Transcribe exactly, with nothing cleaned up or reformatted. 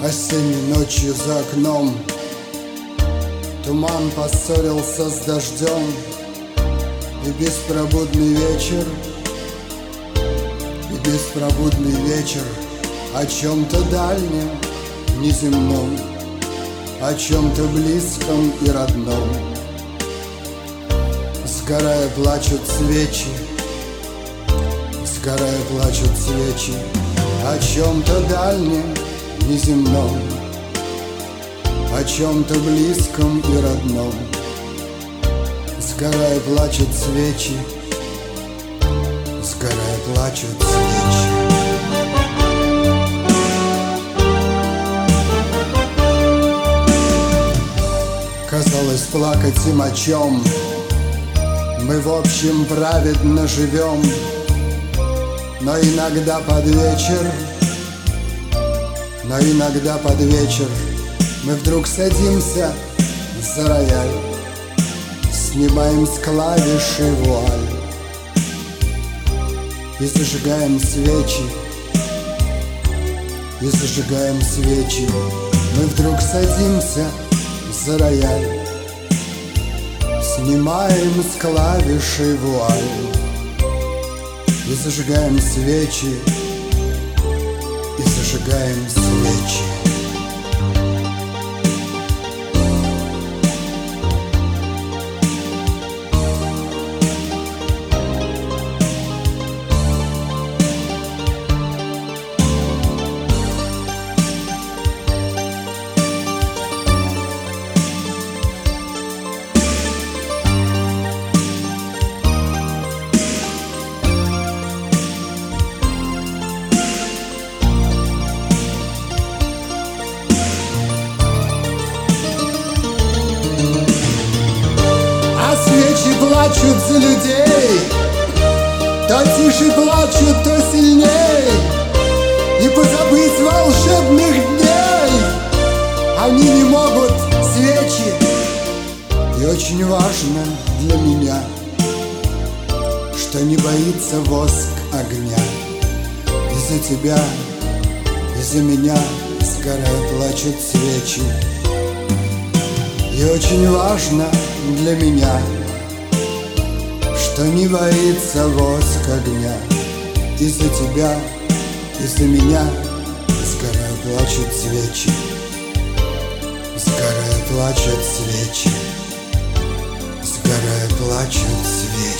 Осенней ночью за окном туман поссорился с дождем, и беспробудный вечер, и беспробудный вечер о чем-то дальнем, неземном, о чем-то близком и родном. Сгорая плачут свечи, сгорая плачут свечи о чем-то дальнем, неземном, о чем-то близком и родном. Сгорая плачут свечи, сгорая плачут свечи. Казалось, плакать им о чем? Мы в общем праведно живем, но иногда под вечер, но иногда под вечер мы вдруг садимся за рояль, снимаем с клавиши вуаль и зажигаем свечи, и зажигаем свечи. Мы вдруг садимся за рояль, снимаем с клавиши вуаль и зажигаем свечи, и зажигаем свечи. Плачут за людей, то тише плачут, то сильней, и позабыть волшебных дней они не могут, свечи. И очень важно для меня, что не боится воск огня. И за тебя, и за меня сгорая плачут свечи. И очень важно для меня, что не боится воск огня. И за тебя, и за меня сгорая плачут свечи, сгорая плачут свечи, сгорая плачут свечи.